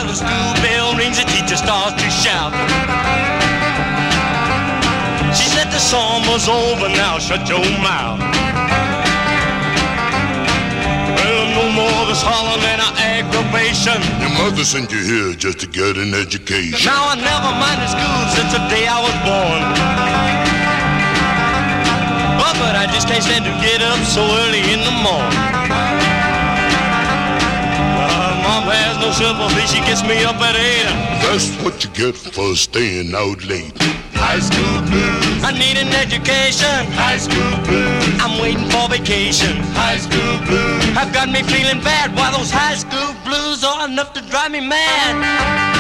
the school bell rings, the teacher starts to shout. She said the summer's over now, shut your mouth. Well, no more this hollering and aggravation. Your mother sent you here just to get an education. Now I never minded school since the day I was born. But I just can't stand to get up so early in the morning. Mom has no sympathy, she gets me up at 8. That's what you get for staying out late. High school blues. I need an education. High school blues. I'm waiting for vacation. High school blues. Have got me feeling bad. Why those high school blues are enough to drive me mad.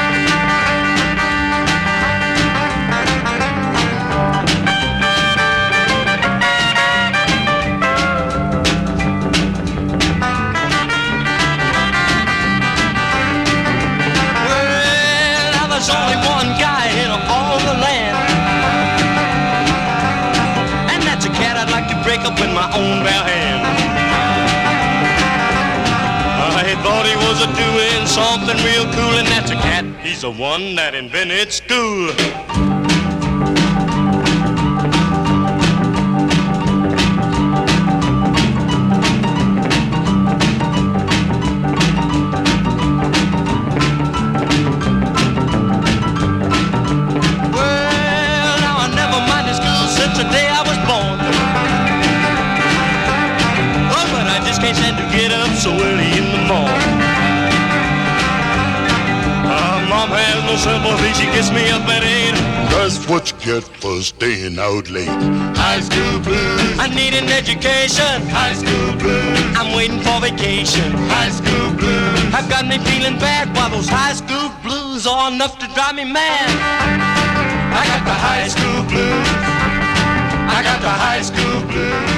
There's only one guy in all the land, and that's a cat I'd like to break up in my own bare hand. I thought he was doing something real cool, and that's a cat. He's the one that invented school. The day I was born. Oh, but I just can't stand to get up so early in the morning. Mom has no sympathy, she gets me up at 8. That's what you get for staying out late. High school blues. I need an education. High school blues. I'm waiting for vacation. High school blues. Have got me feeling bad. Why those high school blues are enough to drive me mad. I got the high school blues. I got the high school blues.